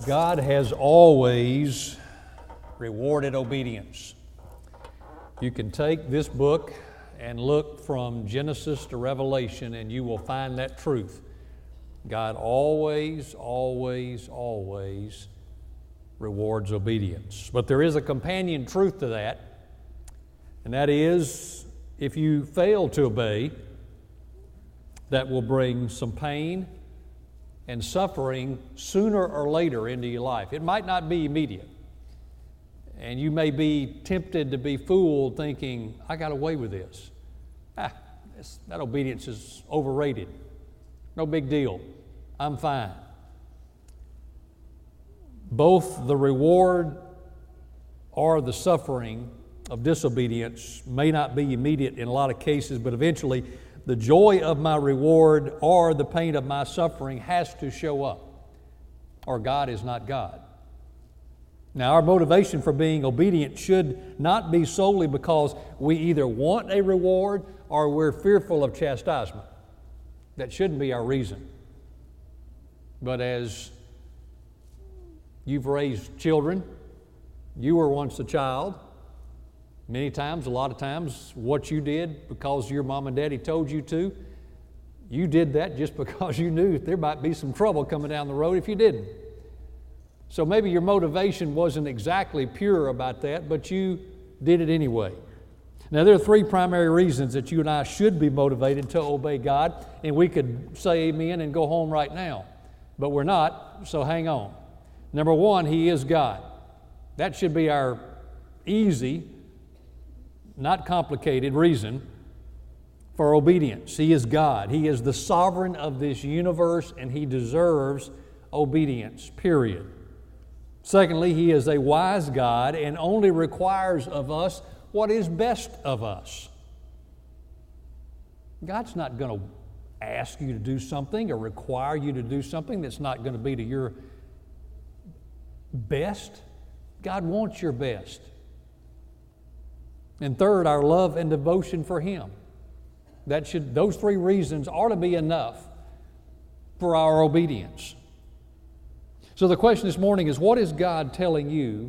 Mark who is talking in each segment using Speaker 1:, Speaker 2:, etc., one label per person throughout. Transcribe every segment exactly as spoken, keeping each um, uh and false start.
Speaker 1: God has always rewarded obedience. You can take this book and look from Genesis to Revelation, and you will find that truth. God always, always, always rewards obedience. But there is a companion truth to that, and that is, if you fail to obey, that will bring some pain and suffering sooner or later into your life. It might not be immediate. And you may be tempted to be fooled thinking, I got away with this. Ah, this, that obedience is overrated. No big deal. I'm fine. Both the reward or the suffering of disobedience may not be immediate in a lot of cases, but eventually the joy of my reward or the pain of my suffering has to show up, or God is not God. Now, our motivation for being obedient should not be solely because we either want a reward or we're fearful of chastisement. That shouldn't be our reason. But as you've raised children, you were once a child. Many times, a lot of times, what you did because your mom and daddy told you to, you did that just because you knew there might be some trouble coming down the road if you didn't. So maybe your motivation wasn't exactly pure about that, but you did it anyway. Now, there are three primary reasons that you and I should be motivated to obey God, and we could say amen and go home right now, but we're not, so hang on. Number one, He is God. That should be our easy, not complicated reason for obedience. He is God. He is the sovereign of this universe, and He deserves obedience, period. Secondly, He is a wise God and only requires of us what is best of us. God's not going to ask you to do something or require you to do something that's not going to be to your best. God wants your best. And third, our love and devotion for Him. That should, those three reasons ought to be enough for our obedience. So the question this morning is, what is God telling you,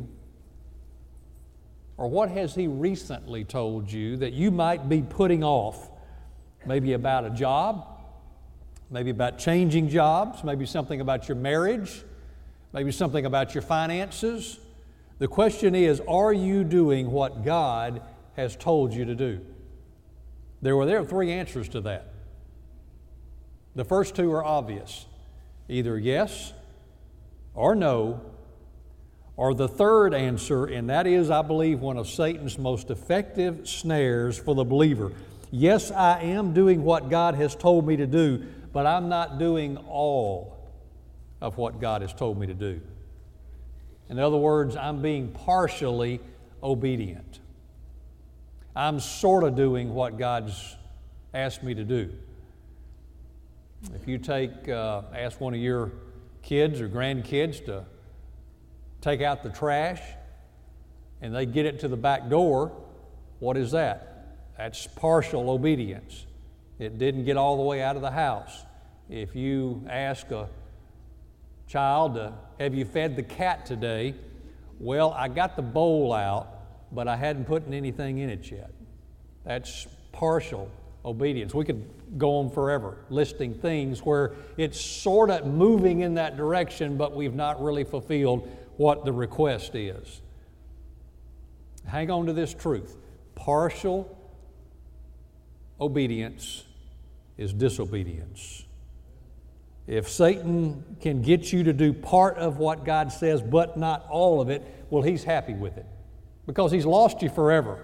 Speaker 1: or what has He recently told you that you might be putting off? Maybe about a job, maybe about changing jobs, maybe something about your marriage, maybe something about your finances. The question is, are you doing what God has told you to do? There were there are three answers to that. The first two are obvious. Either yes or no, or the third answer, and that is, I believe, one of Satan's most effective snares for the believer. Yes, I am doing what God has told me to do, but I'm not doing all of what God has told me to do. In other words, I'm being partially obedient. I'm sort of doing what God's asked me to do. If you take, uh, ask one of your kids or grandkids to take out the trash and they get it to the back door, what is that? That's partial obedience. It didn't get all the way out of the house. If you ask a child, to, have you fed the cat today? Well, I got the bowl out, but I hadn't put anything in it yet. That's partial obedience. We could go on forever listing things where it's sort of moving in that direction, but we've not really fulfilled what the request is. Hang on to this truth. Partial obedience is disobedience. If Satan can get you to do part of what God says, but not all of it, well, he's happy with it because he's lost you forever.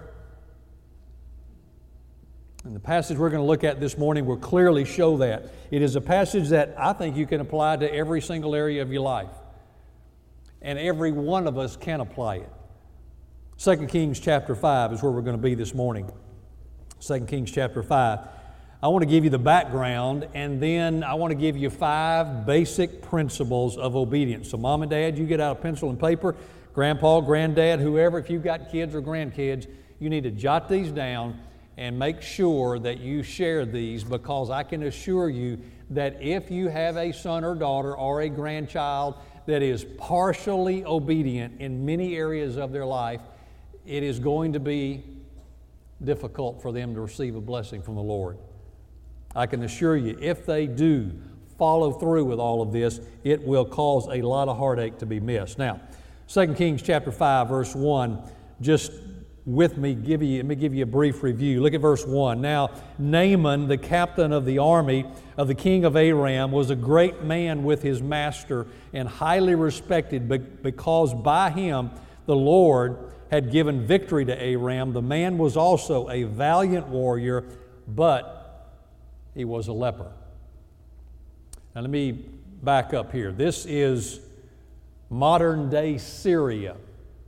Speaker 1: And the passage we're going to look at this morning will clearly show that. It is a passage that I think you can apply to every single area of your life. And every one of us can apply it. Second Kings chapter five is where we're going to be this morning. Second Kings chapter five. I want to give you the background, and then I want to give you five basic principles of obedience. So Mom and Dad, you get out a pencil and paper. Grandpa, Granddad, whoever, if you've got kids or grandkids, you need to jot these down and make sure that you share these, because I can assure you that if you have a son or daughter or a grandchild that is partially obedient in many areas of their life, it is going to be difficult for them to receive a blessing from the Lord. I can assure you, if they do follow through with all of this, it will cause a lot of heartache to be missed. Now, Second Kings chapter five, verse one, just with me, give you, let me give you a brief review. Look at verse one. Now, Naaman, the captain of the army of the king of Aram, was a great man with his master and highly respected because by him the Lord had given victory to Aram. The man was also a valiant warrior, but he was a leper. Now let me back up here. This is modern day Syria,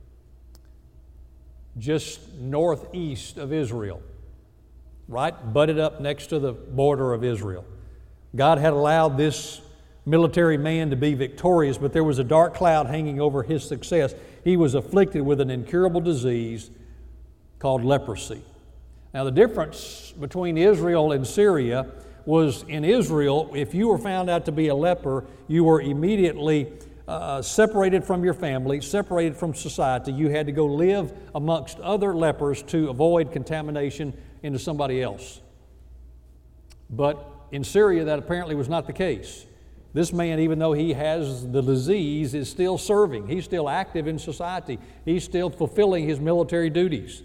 Speaker 1: just northeast of Israel, right butted up next to the border of Israel. God had allowed this military man to be victorious, but there was a dark cloud hanging over his success. He was afflicted with an incurable disease called leprosy. Now the difference between Israel and Syria was, in Israel, if you were found out to be a leper, you were immediately uh, separated from your family, separated from society. You had to go live amongst other lepers to avoid contamination into somebody else. But in Syria, that apparently was not the case. This man, even though he has the disease, is still serving. He's still active in society. He's still fulfilling his military duties.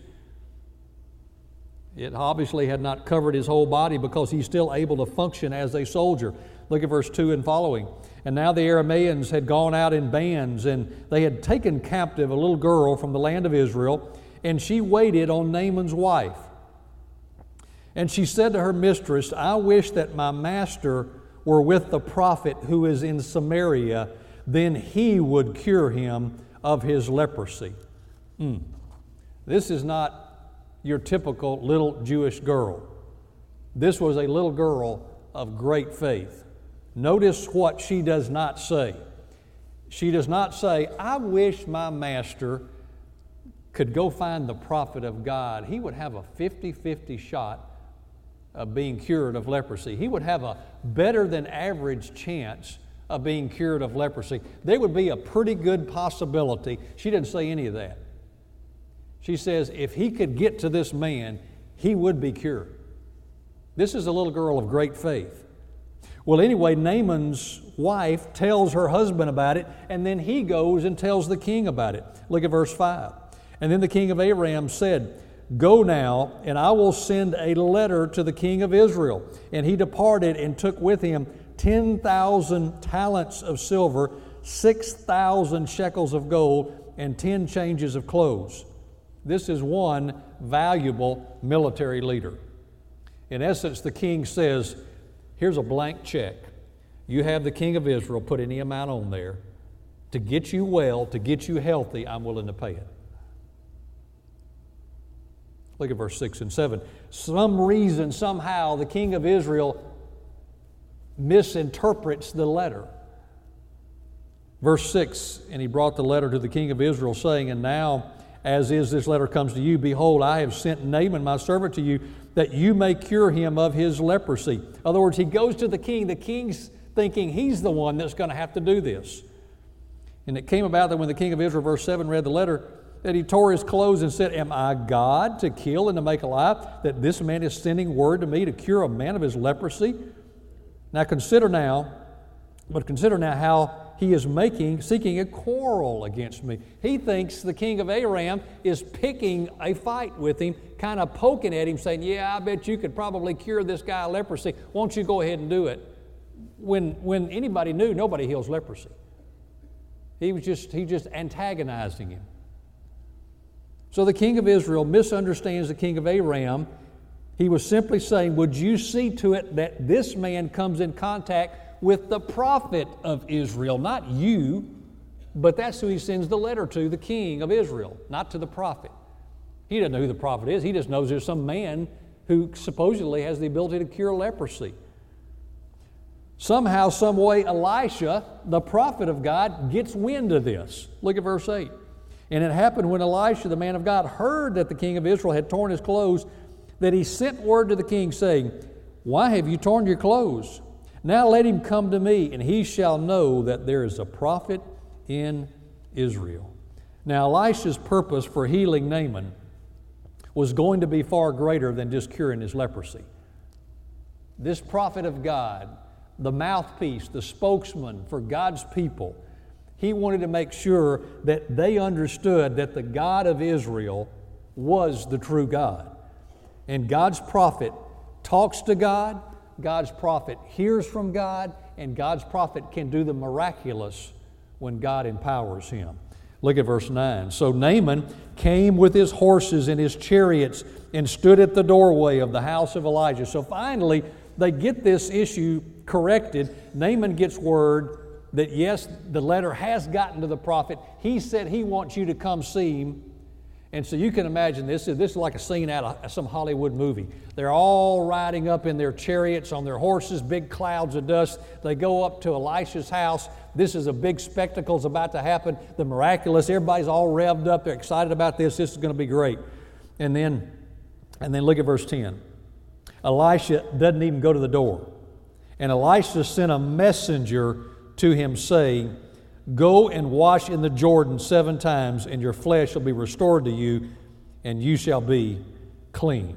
Speaker 1: It obviously had not covered his whole body because he's still able to function as a soldier. Look at verse two and following. And now the Arameans had gone out in bands, and they had taken captive a little girl from the land of Israel, and she waited on Naaman's wife. And she said to her mistress, I wish that my master were with the prophet who is in Samaria, then he would cure him of his leprosy. Mm. This is not your typical little Jewish girl. This was a little girl of great faith. Notice what she does not say. She does not say, I wish my master could go find the prophet of God. He would have a fifty-fifty shot of being cured of leprosy. He would have a better than average chance of being cured of leprosy. There would be a pretty good possibility. She didn't say any of that. She says, if he could get to this man, he would be cured. This is a little girl of great faith. Well, anyway, Naaman's wife tells her husband about it, and then he goes and tells the king about it. Look at verse five. And then the king of Aram said, Go now, and I will send a letter to the king of Israel. And he departed and took with him ten thousand talents of silver, six thousand shekels of gold, and ten changes of clothes. This is one valuable military leader. In essence, the king says, here's a blank check. You have the king of Israel put any amount on there. To get you well, to get you healthy, I'm willing to pay it. Look at verse six and seven. Some reason, somehow, the king of Israel misinterprets the letter. Verse six, and he brought the letter to the king of Israel, saying, And now, as is this letter comes to you, behold, I have sent Naaman my servant to you, that you may cure him of his leprosy. In other words, he goes to the king. The king's thinking he's the one that's going to have to do this. And it came about that when the king of Israel, verse seven, read the letter, that he tore his clothes and said, Am I God to kill and to make alive, that this man is sending word to me to cure a man of his leprosy? Now consider now, but consider now how he is making, seeking a quarrel against me. He thinks the king of Aram is picking a fight with him, kind of poking at him, saying, yeah, I bet you could probably cure this guy of leprosy. Won't you go ahead and do it? When, when anybody knew, nobody heals leprosy. He was just, he just antagonizing him. So the king of Israel misunderstands the king of Aram. He was simply saying, would you see to it that this man comes in contact with the prophet of Israel, not you, but that's who he sends the letter to, the king of Israel, not to the prophet. He doesn't know who the prophet is. He just knows there's some man who supposedly has the ability to cure leprosy. Somehow, some way, Elisha, the prophet of God, gets wind of this. Look at verse eight. And it happened when Elisha, the man of God, heard that the king of Israel had torn his clothes, that he sent word to the king, saying, Why have you torn your clothes? Now let him come to me, and he shall know that there is a prophet in Israel. Now, Elisha's purpose for healing Naaman was going to be far greater than just curing his leprosy. This prophet of God, the mouthpiece, the spokesman for God's people, he wanted to make sure that they understood that the God of Israel was the true God. And God's prophet talks to God, God's prophet hears from God, and God's prophet can do the miraculous when God empowers him. Look at verse nine. So Naaman came with his horses and his chariots and stood at the doorway of the house of Elijah. So finally, they get this issue corrected. Naaman gets word that yes, the letter has gotten to the prophet. He said he wants you to come see him. And so you can imagine this. This is like a scene out of some Hollywood movie. They're all riding up in their chariots on their horses, big clouds of dust. They go up to Elisha's house. This is a big spectacle is about to happen. The miraculous. Everybody's all revved up. They're excited about this. This is going to be great. And then, and then look at verse ten. Elisha doesn't even go to the door. And Elisha sent a messenger to him saying, go and wash in the Jordan seven times, and your flesh shall be restored to you, and you shall be clean.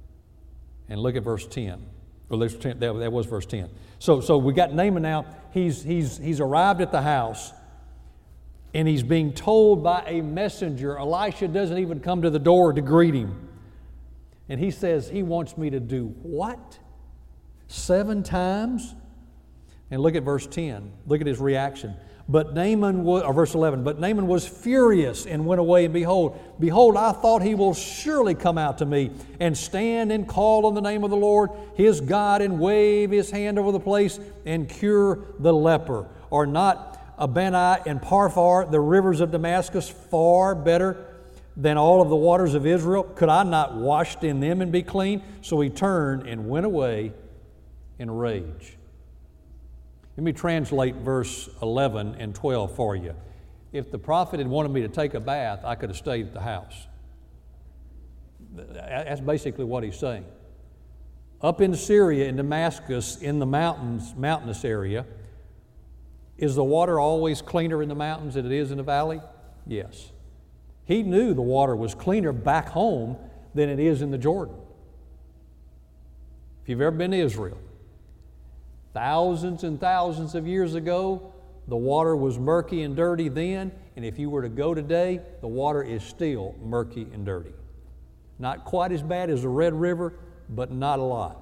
Speaker 1: And look at verse ten. Well, that, that was verse ten. So, so we got Naaman now. He's, he's, he's arrived at the house, and he's being told by a messenger. Elisha doesn't even come to the door to greet him. And he says, he wants me to do what? Seven times? And look at verse ten. Look at his reaction. But Naaman was, or verse eleven, but Naaman was furious and went away, and behold, behold, I thought he will surely come out to me and stand and call on the name of the Lord, his God, and wave his hand over the place and cure the leper. Are not Abana and Parphar, the rivers of Damascus, far better than all of the waters of Israel? Could I not wash in them and be clean? So he turned and went away in rage. Let me translate verse eleven and twelve for you. If the prophet had wanted me to take a bath, I could have stayed at the house. That's basically what he's saying. Up in Syria, in Damascus, in the mountains, mountainous area, is the water always cleaner in the mountains than it is in the valley? Yes. He knew the water was cleaner back home than it is in the Jordan. If you've ever been to Israel, thousands and thousands of years ago, the water was murky and dirty then, and if you were to go today, the water is still murky and dirty. Not quite as bad as the Red River, but not a lot.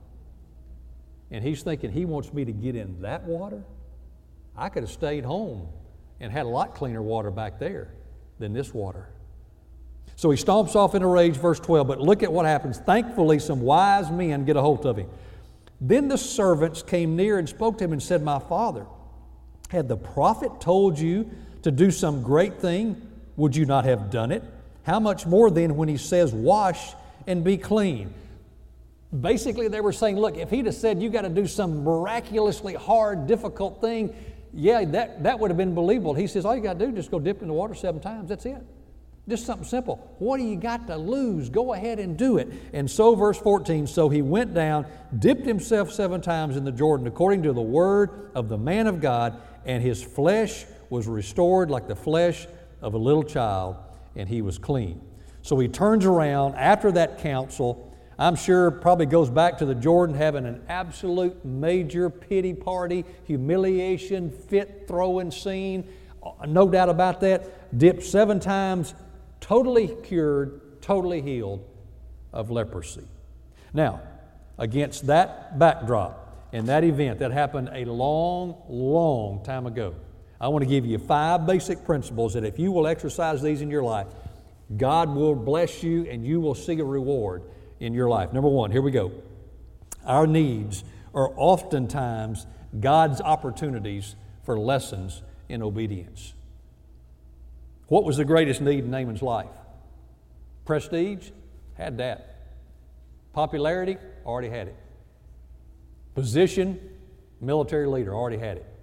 Speaker 1: And he's thinking, he wants me to get in that water? I could have stayed home and had a lot cleaner water back there than this water. So he stomps off in a rage, verse twelve, but look at what happens. Thankfully, some wise men get a hold of him. Then the servants came near and spoke to him and said, my father, had the prophet told you to do some great thing, would you not have done it? How much more then when he says, wash and be clean? Basically, they were saying, look, if he'd have said you got to do some miraculously hard, difficult thing, yeah, that, that would have been believable. He says, all you got to do is just go dip in the water seven times. That's it. Just something simple. What do you got to lose? Go ahead and do it. And so, verse fourteen, so he went down, dipped himself seven times in the Jordan, according to the word of the man of God, and his flesh was restored like the flesh of a little child, and he was clean. So he turns around after that counsel. I'm sure probably goes back to the Jordan, having an absolute major pity party, humiliation, fit throwing scene. No doubt about that. Dipped seven times, totally cured, totally healed of leprosy. Now, against that backdrop and that event that happened a long, long time ago, I want to give you five basic principles that if you will exercise these in your life, God will bless you and you will see a reward in your life. Number one, here we go. Our needs are oftentimes God's opportunities for lessons in obedience. What was the greatest need in Naaman's life? Prestige? Had that. Popularity? Already had it. Position? Military leader? Already had it.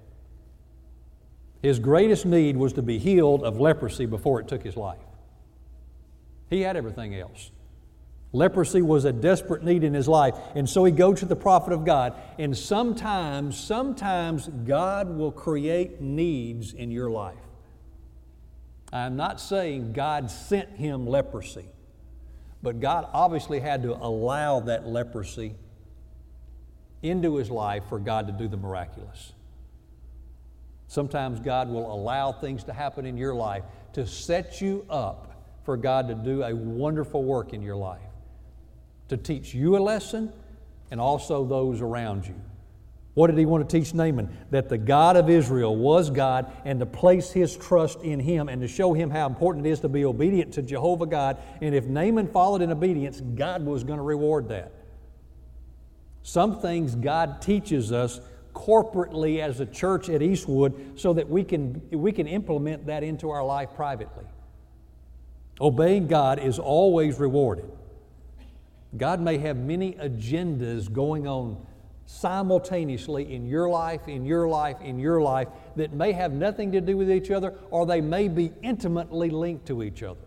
Speaker 1: His greatest need was to be healed of leprosy before it took his life. He had everything else. Leprosy was a desperate need in his life. And so he goes to the prophet of God. And sometimes, sometimes God will create needs in your life. I'm not saying God sent him leprosy, but God obviously had to allow that leprosy into his life for God to do the miraculous. Sometimes God will allow things to happen in your life to set you up for God to do a wonderful work in your life, to teach you a lesson and also those around you. What did he want to teach Naaman? That the God of Israel was God, and to place his trust in him and to show him how important it is to be obedient to Jehovah God. And if Naaman followed in obedience, God was going to reward that. Some things God teaches us corporately as a church at Eastwood so that we can, we can implement that into our life privately. Obeying God is always rewarded. God may have many agendas going on simultaneously in your life, in your life, in your life that may have nothing to do with each other, or they may be intimately linked to each other.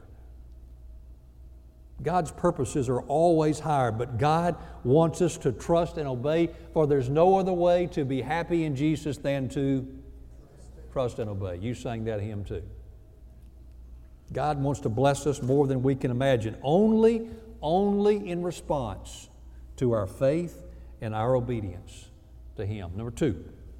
Speaker 1: God's purposes are always higher, but God wants us to trust and obey, for there's no other way to be happy in Jesus than to trust and obey. You sang that hymn too. God wants to bless us more than we can imagine, only, only in response to our faith and our obedience to Him. Number two,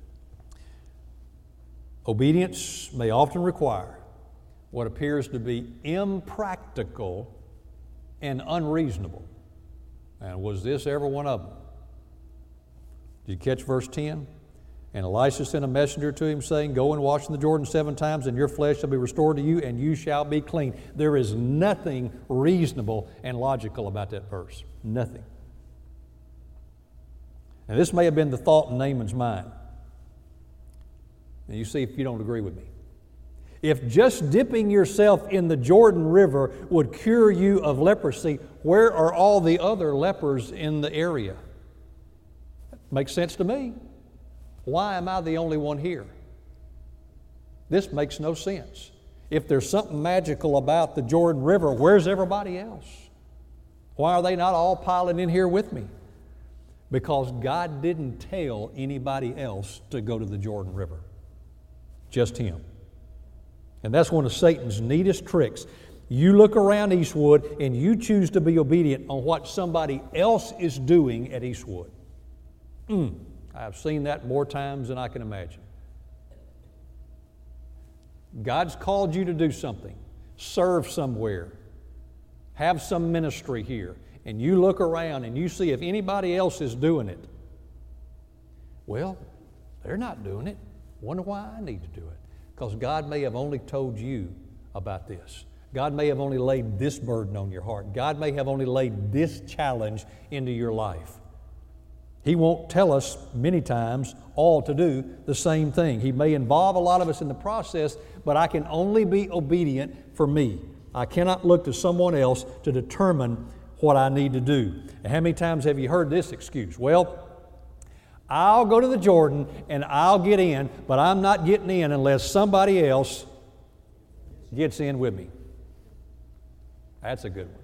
Speaker 1: obedience may often require what appears to be impractical and unreasonable. And was this ever one of them? Did you catch verse ten? And Elisha sent a messenger to him, saying, Go and wash in the Jordan seven times, and your flesh shall be restored to you, and you shall be clean. There is nothing reasonable and logical about that verse. Nothing. Now, this may have been the thought in Naaman's mind. And you see if you don't agree with me. If just dipping yourself in the Jordan River would cure you of leprosy, where are all the other lepers in the area? Makes sense to me. Why am I the only one here? This makes no sense. If there's something magical about the Jordan River, where's everybody else? Why are they not all piling in here with me? Because God didn't tell anybody else to go to the Jordan River. Just Him. And that's one of Satan's neatest tricks. You look around Eastwood and you choose to be obedient on what somebody else is doing at Eastwood. Mm. I've seen that more times than I can imagine. God's called you to do something, serve somewhere, have some ministry here, and you look around and you see if anybody else is doing it. Well, they're not doing it. Wonder why I need to do it. Because God may have only told you about this. God may have only laid this burden on your heart. God may have only laid this challenge into your life. He won't tell us many times all to do the same thing. He may involve a lot of us in the process, but I can only be obedient for me. I cannot look to someone else to determine what I need to do. And how many times have you heard this excuse? Well, I'll go to the Jordan and I'll get in, but I'm not getting in unless somebody else gets in with me. That's a good one.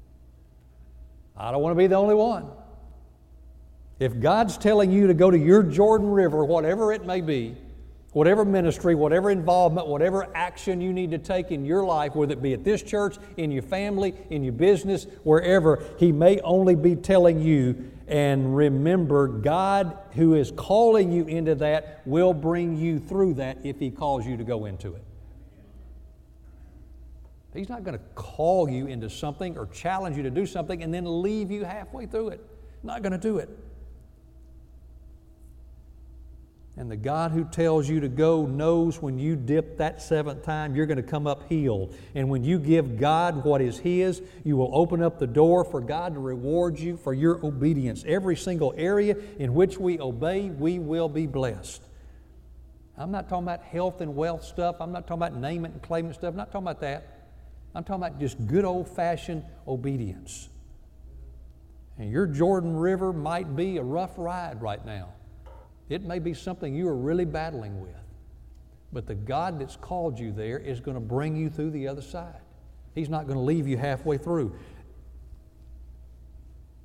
Speaker 1: I don't want to be the only one. If God's telling you to go to your Jordan River, whatever it may be, whatever ministry, whatever involvement, whatever action you need to take in your life, whether it be at this church, in your family, in your business, wherever, He may only be telling you. And remember, God who is calling you into that will bring you through that if He calls you to go into it. He's not going to call you into something or challenge you to do something and then leave you halfway through it. Not going to do it. And the God who tells you to go knows when you dip that seventh time, you're going to come up healed. And when you give God what is His, you will open up the door for God to reward you for your obedience. Every single area in which we obey, we will be blessed. I'm not talking about health and wealth stuff. I'm not talking about name it and claim it stuff. I'm not talking about that. I'm talking about just good old-fashioned obedience. And your Jordan River might be a rough ride right now. It may be something you are really battling with. But the God that's called you there is going to bring you through the other side. He's not going to leave you halfway through.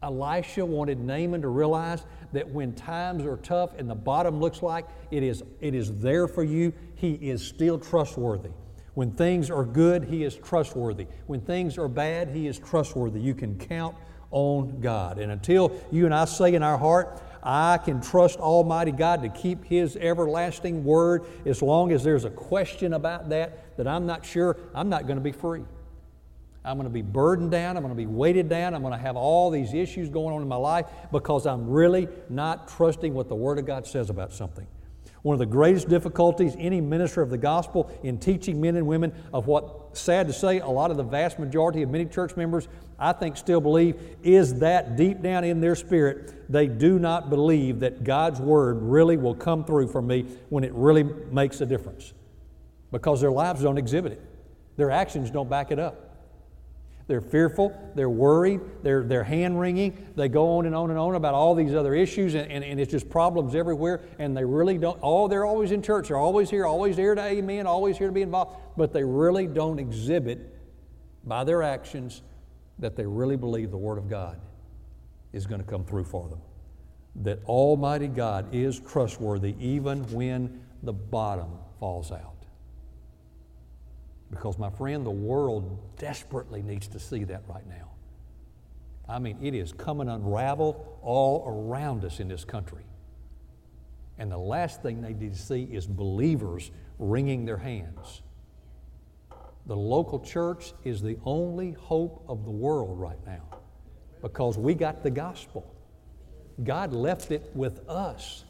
Speaker 1: Elisha wanted Naaman to realize that when times are tough and the bottom looks like it is, it is there for you, he is still trustworthy. When things are good, he is trustworthy. When things are bad, he is trustworthy. You can count on God. And until you and I say in our heart, I can trust Almighty God to keep His everlasting word, as long as there's a question about that, that I'm not sure, I'm not going to be free. I'm going to be burdened down. I'm going to be weighted down. I'm going to have all these issues going on in my life because I'm really not trusting what the Word of God says about something. One of the greatest difficulties any minister of the gospel in teaching men and women of what, sad to say, a lot of the vast majority of many church members, I think, still believe, is that deep down in their spirit, they do not believe that God's Word really will come through for me when it really makes a difference, because their lives don't exhibit it. Their actions don't back it up. They're fearful, they're worried, they're, they're hand-wringing, they go on and on and on about all these other issues, and, and, and it's just problems everywhere, and they really don't, oh, they're always in church, they're always here, always here to amen, always here to be involved, but they really don't exhibit by their actions that they really believe the Word of God is going to come through for them. That Almighty God is trustworthy even when the bottom falls out. Because, my friend, the world desperately needs to see that right now. I mean, it is coming unraveled all around us in this country. And the last thing they need to see is believers wringing their hands. The local church is the only hope of the world right now, because we got the gospel. God left it with us.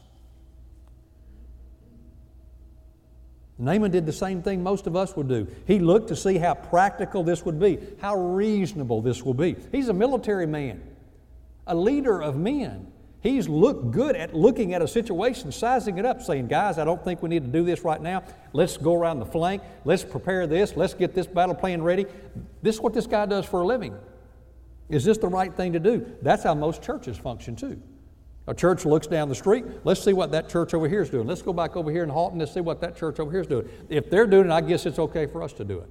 Speaker 1: Naaman did the same thing most of us would do. He looked to see how practical this would be, how reasonable this will be. He's a military man, a leader of men. He's looked good at looking at a situation, sizing it up, saying, guys, I don't think we need to do this right now. Let's go around the flank. Let's prepare this. Let's get this battle plan ready. This is what this guy does for a living. Is this the right thing to do? That's how most churches function too. A church looks down the street, let's see what that church over here is doing. Let's go back over here in Halton, let's see what that church over here is doing. If they're doing it, I guess it's okay for us to do it.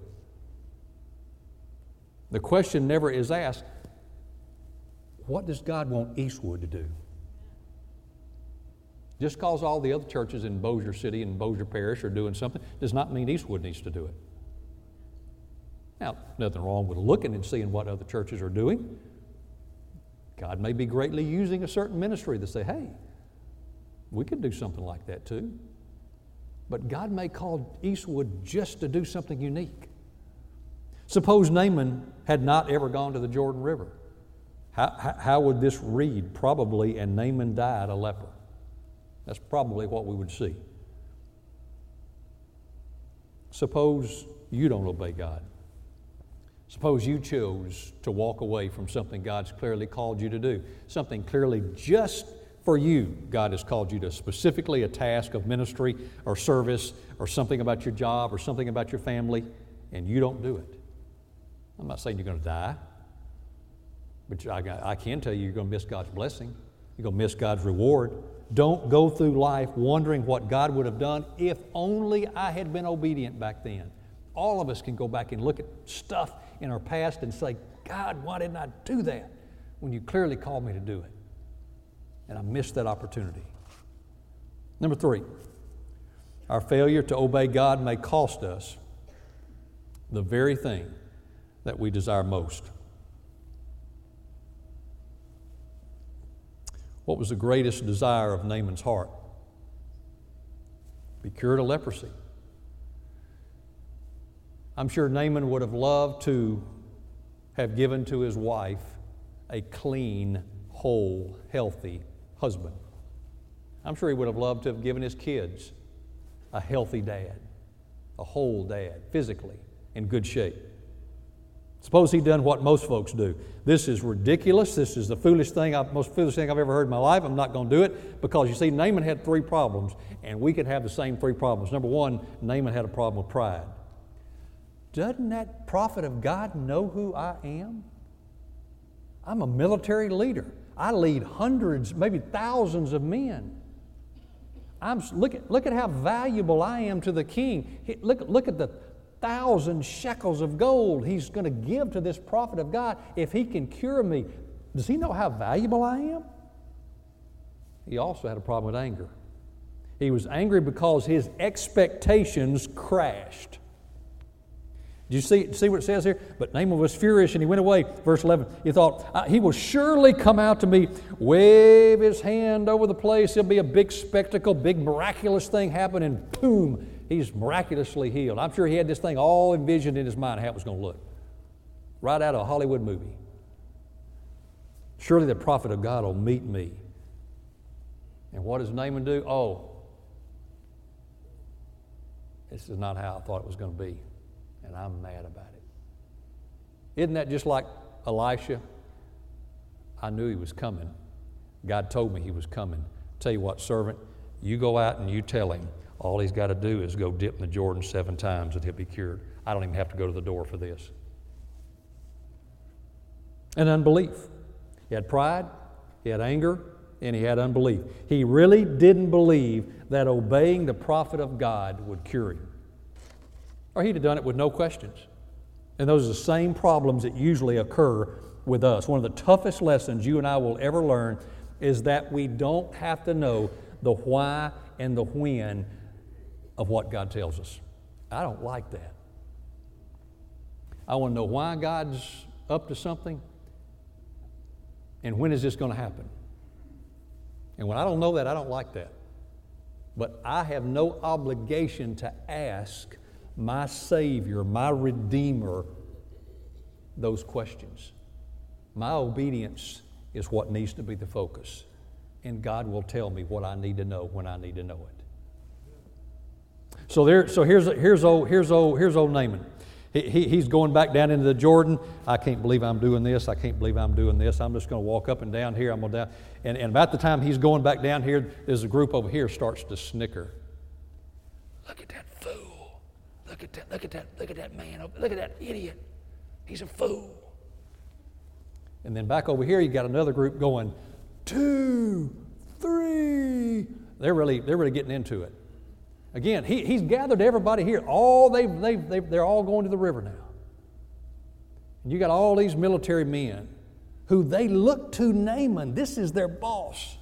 Speaker 1: The question never is asked, what does God want Eastwood to do? Just because all the other churches in Bossier City and Bossier Parish are doing something does not mean Eastwood needs to do it. Now, nothing wrong with looking and seeing what other churches are doing. God may be greatly using a certain ministry to say, hey, we could do something like that too. But God may call Eastwood just to do something unique. Suppose Naaman had not ever gone to the Jordan River. How, how, how would this read? Probably, and Naaman died a leper. That's probably what we would see. Suppose you don't obey God. Suppose you chose to walk away from something God's clearly called you to do, something clearly just for you. God has called you to specifically a task of ministry or service or something about your job or something about your family, and you don't do it. I'm not saying you're going to die, but I, I can tell you you're going to miss God's blessing. You're going to miss God's reward. Don't go through life wondering what God would have done if only I had been obedient back then. All of us can go back and look at stuff in our past and say, God, why didn't I do that when you clearly called me to do it? And I missed that opportunity. Number three, our failure to obey God may cost us the very thing that we desire most. What was the greatest desire of Naaman's heart? Be cured of leprosy. I'm sure Naaman would have loved to have given to his wife a clean, whole, healthy husband. I'm sure he would have loved to have given his kids a healthy dad, a whole dad, physically in good shape. Suppose he'd done what most folks do. This is ridiculous. This is the foolish thing, I've, most foolish thing I've ever heard in my life. I'm not going to do it, because you see, Naaman had three problems, and we could have the same three problems. Number one, Naaman had a problem with pride. Doesn't that prophet of God know who I am? I'm a military leader. I lead hundreds, maybe thousands of men. I'm, look, at, look at how valuable I am to the king. He, look, look at the thousand shekels of gold he's going to give to this prophet of God if he can cure me. does he know how valuable I am? He also had a problem with anger. He was angry because his expectations crashed. Do you see, see what it says here? But Naaman was furious and he went away. Verse eleven, he thought, uh, he will surely come out to me, wave his hand over the place. There'll be a big spectacle, big miraculous thing happen, and boom, he's miraculously healed. I'm sure he had this thing all envisioned in his mind how it was going to look. Right out of a Hollywood movie. Surely the prophet of God will meet me. And what does Naaman do? Oh, this is not how I thought it was going to be. And I'm mad about it. Isn't that just like Elisha? I knew he was coming. God told me he was coming. Tell you what, servant, you go out and you tell him all he's got to do is go dip in the Jordan seven times and he'll be cured. I don't even have to go to the door for this. And unbelief. He had pride, he had anger, and he had unbelief. He really didn't believe that obeying the prophet of God would cure him. Or he'd have done it with no questions. And those are the same problems that usually occur with us. One of the toughest lessons you and I will ever learn is that we don't have to know the why and the when of what God tells us. I don't like that. I want to know why God's up to something and when is this going to happen. And when I don't know that, I don't like that. But I have no obligation to ask my Savior, my Redeemer, those questions. My obedience is what needs to be the focus. And God will tell me what I need to know when I need to know it. So there. So here's here's old here's old here's old Naaman. He, he, he's going back down into the Jordan. I can't believe I'm doing this. I can't believe I'm doing this. I'm just going to walk up and down here. I'm going down. And, and about the time he's going back down here, there's a group over here starts to snicker. Look at that fool. Look at that. Look at that. Look at that man. Look at that idiot. He's a fool. And then back over here, you got another group going, two, three. They're really they're really getting into it. Again, he, he's gathered everybody here. All they they they they're all going to the river now. And you got all these military men who they look to Naaman. This is their boss.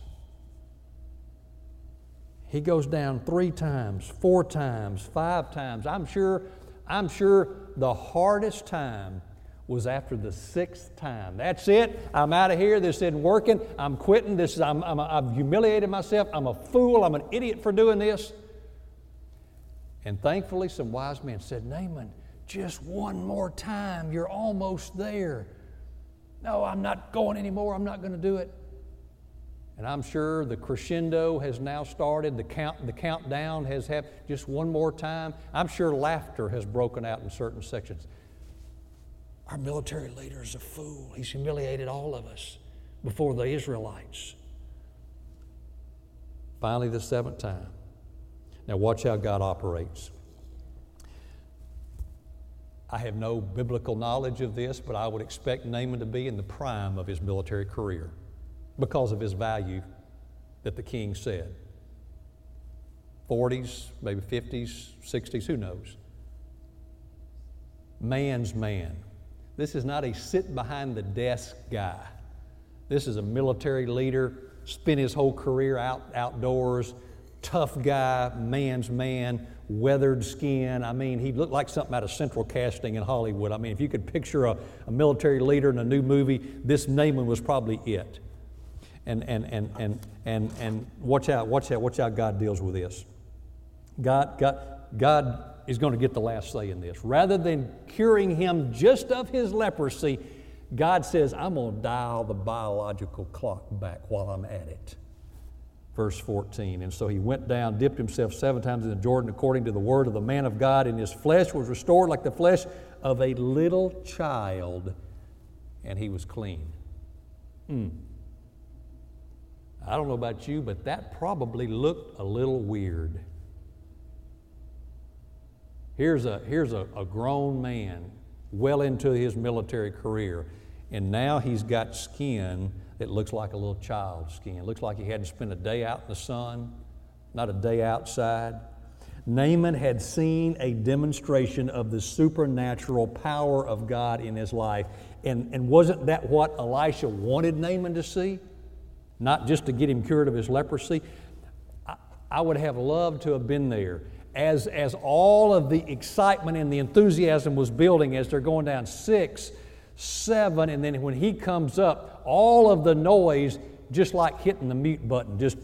Speaker 1: He goes down three times, four times, five times. I'm sure, I'm sure the hardest time was after the sixth time. That's it. I'm out of here. This isn't working. I'm quitting. This is, I'm, I'm, I've humiliated myself. I'm a fool. I'm an idiot for doing this. And thankfully, some wise men said, Naaman, just one more time. You're almost there. No, I'm not going anymore. I'm not going to do it. And I'm sure the crescendo has now started. The count, the countdown has happened. Just one more time. I'm sure laughter has broken out in certain sections. Our military leader is a fool. He's humiliated all of us before the Israelites. Finally, the seventh time. Now watch how God operates. I have no biblical knowledge of this, but I would expect Naaman to be in the prime of his military career because of his value that the king said. forties, maybe fifties, sixties, who knows? Man's man. This is not a sit behind the desk guy. This is a military leader, spent his whole career out outdoors, tough guy, man's man, weathered skin. I mean, he looked like something out of Central Casting in Hollywood. I mean, if you could picture a, a military leader in a new movie, this Naaman was probably it. And and and and and and watch out, watch out, watch how God deals with this. God, God, God is going to get the last say in this. Rather than curing him just of his leprosy, God says, I'm going to dial the biological clock back while I'm at it. Verse fourteen, and so he went down, dipped himself seven times in the Jordan according to the word of the man of God, and his flesh was restored like the flesh of a little child, and he was clean. Hmm. I don't know about you, but that probably looked a little weird. Here's a, here's a, a grown man well into his military career, and now he's got skin that looks like a little child's skin. It looks like he hadn't spent a day out in the sun, not a day outside. Naaman had seen a demonstration of the supernatural power of God in his life. And, and wasn't that what Elisha wanted Naaman to see? Not just to get him cured of his leprosy. I, I would have loved to have been there. As, as all of the excitement and the enthusiasm was building as they're going down six, seven, and then when he comes up, all of the noise just like hitting the mute button, just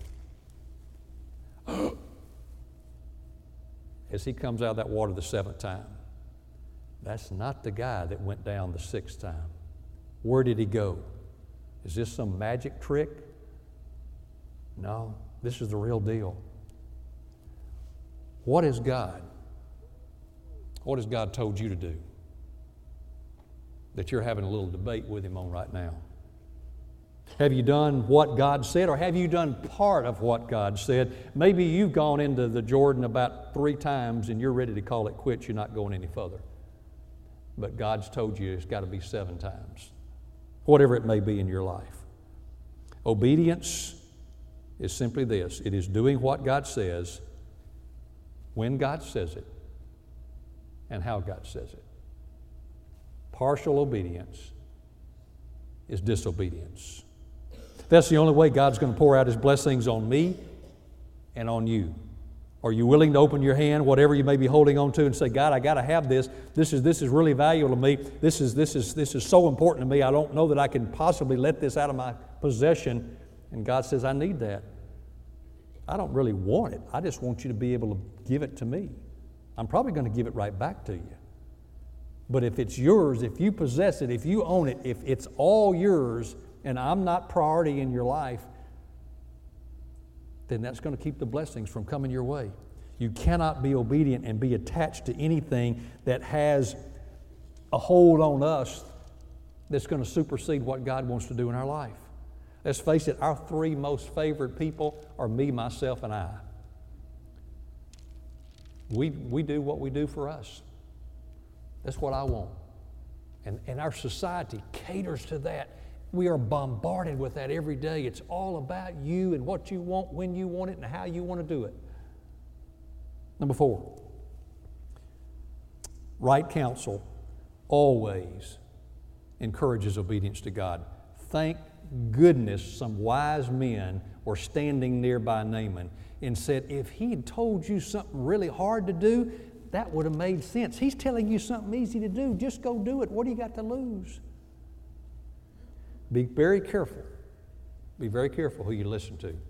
Speaker 1: as he comes out of that water the seventh time. That's not the guy that went down the sixth time. Where did he go? Is this some magic trick? No, this is the real deal. What is God? What has God told you to do that you're having a little debate with Him on right now? Have you done what God said, or have you done part of what God said? Maybe you've gone into the Jordan about three times and you're ready to call it quits. You're not going any further. But God's told you it's got to be seven times, whatever it may be in your life. Obedience is simply this. It is doing what God says, when God says it, and how God says it. Partial obedience is disobedience. That's the only way God's going to pour out His blessings on me and on you. Are you willing to open your hand, whatever you may be holding on to, and say, God, I got to have this. This is this is really valuable to me. This is this is this is so important to me. I don't know that I can possibly let this out of my possession. And God says, I need that. I don't really want it. I just want you to be able to give it to me. I'm probably going to give it right back to you. But if it's yours, if you possess it, if you own it, if it's all yours, and I'm not priority in your life, then that's going to keep the blessings from coming your way. You cannot be obedient and be attached to anything that has a hold on us that's going to supersede what God wants to do in our life. Let's face it, our three most favorite people are me, myself, and I. We, we do what we do for us. That's what I want. And, and our society caters to that. We are bombarded with that every day. It's all about you and what you want, when you want it, and how you want to do it. Number four, right counsel always encourages obedience to God. Thank goodness some wise men were standing nearby Naaman and said, if he had told you something really hard to do, that would have made sense. He's telling you something easy to do. Just go do it. What do you got to lose? Be very careful. Be very careful who you listen to.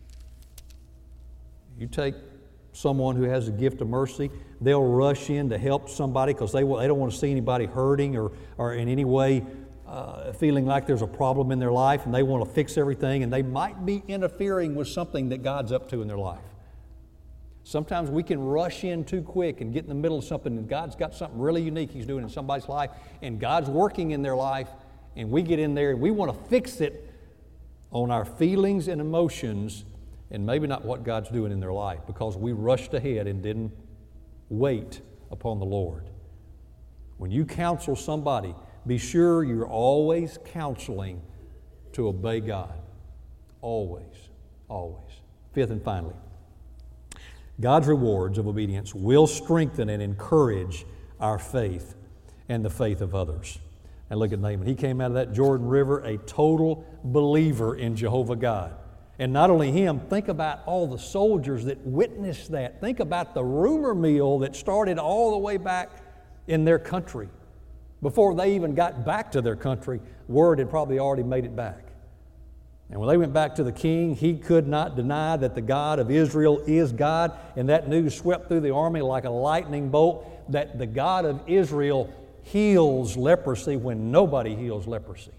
Speaker 1: You take someone who has a gift of mercy, they'll rush in to help somebody because they, they don't want to see anybody hurting or, or in any way uh, feeling like there's a problem in their life, and they want to fix everything, and they might be interfering with something that God's up to in their life. Sometimes we can rush in too quick and get in the middle of something, and God's got something really unique He's doing in somebody's life, and God's working in their life, and we get in there and we want to fix it on our feelings and emotions and maybe not what God's doing in their life because we rushed ahead and didn't wait upon the Lord. When you counsel somebody, be sure you're always counseling to obey God. Always, always. Fifth and finally, God's rewards of obedience will strengthen and encourage our faith and the faith of others. And look at Naaman. He came out of that Jordan River a total believer in Jehovah God. And not only him, think about all the soldiers that witnessed that. Think about the rumor mill that started all the way back in their country. Before they even got back to their country, word had probably already made it back. And when they went back to the king, he could not deny that the God of Israel is God. And that news swept through the army like a lightning bolt that the God of Israel heals leprosy when nobody heals leprosy.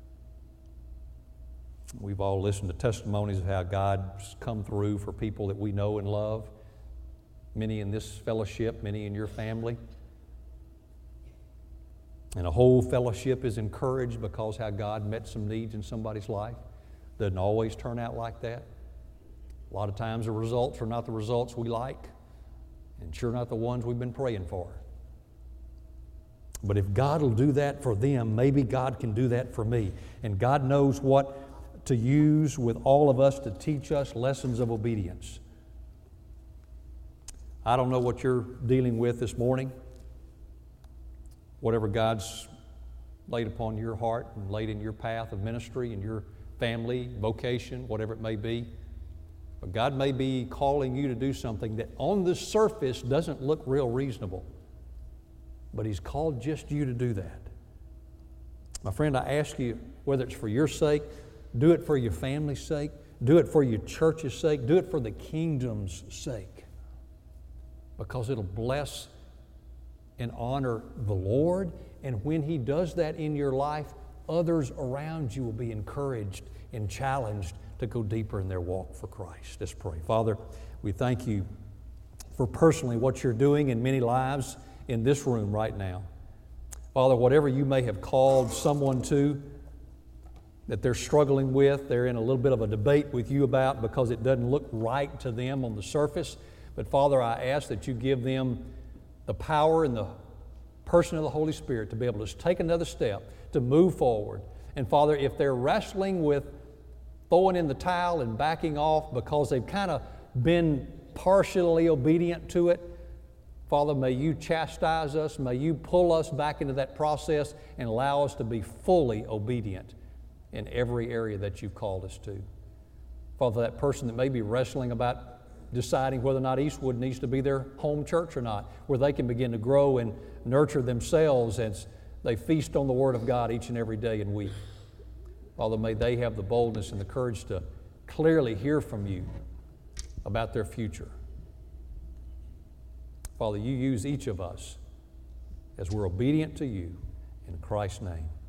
Speaker 1: We've all listened to testimonies of how God's come through for people that we know and love. Many in this fellowship, many in your family. And a whole fellowship is encouraged because how God met some needs in somebody's life. Doesn't always turn out like that. A lot of times the results are not the results we like, and sure not the ones we've been praying for. But if God will do that for them, maybe God can do that for me. And God knows what to use with all of us to teach us lessons of obedience. I don't know what you're dealing with this morning. Whatever God's laid upon your heart and laid in your path of ministry and your family, vocation, whatever it may be. But God may be calling you to do something that on the surface doesn't look real reasonable. But He's called just you to do that. My friend, I ask you, whether it's for your sake, do it for your family's sake, do it for your church's sake, do it for the kingdom's sake. Because it'll bless and honor the Lord. And when He does that in your life, others around you will be encouraged and challenged to go deeper in their walk for Christ. Let's pray. Father, we thank You for personally what You're doing in many lives in this room right now. Father, whatever You may have called someone to that they're struggling with, they're in a little bit of a debate with You about because it doesn't look right to them on the surface. But Father, I ask that You give them the power and the person of the Holy Spirit to be able to take another step, to move forward. And Father, if they're wrestling with throwing in the towel and backing off because they've kind of been partially obedient to it, Father, may You chastise us, may You pull us back into that process and allow us to be fully obedient in every area that You've called us to. Father, that person that may be wrestling about deciding whether or not Eastwood needs to be their home church or not, where they can begin to grow and nurture themselves as they feast on the Word of God each and every day and week. Father, may they have the boldness and the courage to clearly hear from You about their future. Father, You use each of us as we're obedient to You. In Christ's name.